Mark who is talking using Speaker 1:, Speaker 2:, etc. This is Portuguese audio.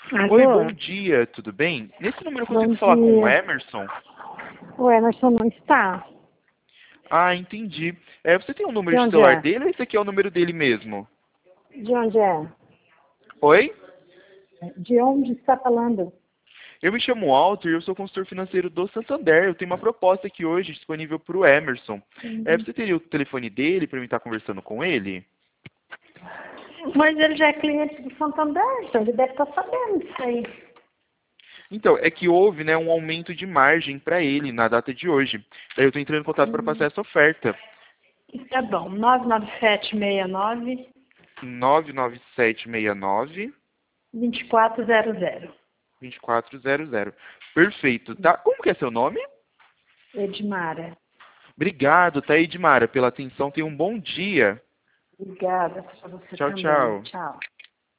Speaker 1: Oi,
Speaker 2: Alô?
Speaker 1: bom dia, tudo bem? Nesse número eu
Speaker 2: Bom
Speaker 1: consigo falar com o
Speaker 2: dia.
Speaker 1: Emerson?
Speaker 2: O Emerson não está.
Speaker 1: Ah, entendi. Você tem o número
Speaker 2: De
Speaker 1: de
Speaker 2: onde
Speaker 1: celular
Speaker 2: é?
Speaker 1: dele ou esse aqui é o número dele mesmo?
Speaker 2: De onde é?
Speaker 1: Oi?
Speaker 2: De onde está falando?
Speaker 1: Eu me chamo Walter e eu sou consultor financeiro do Santander. Eu tenho uma proposta aqui hoje disponível para o Emerson.
Speaker 2: Uhum.
Speaker 1: Você teria o telefone dele para eu estar conversando com ele?
Speaker 2: Mas ele já é cliente do Santander, então ele deve estar sabendo disso aí.
Speaker 1: Então, é que houve, né, um aumento de margem para ele na data de hoje. Daí eu estou entrando em contato para passar essa oferta.
Speaker 2: Tá bom. 99769
Speaker 1: 99769
Speaker 2: 2400.
Speaker 1: 2400. Perfeito, tá? Como que é seu nome?
Speaker 2: Edmara.
Speaker 1: Obrigado, tá, Edmara, pela atenção. Tenha um bom dia.
Speaker 2: Obrigada para você
Speaker 1: Tchau,
Speaker 2: também.
Speaker 1: tchau.
Speaker 2: Tchau.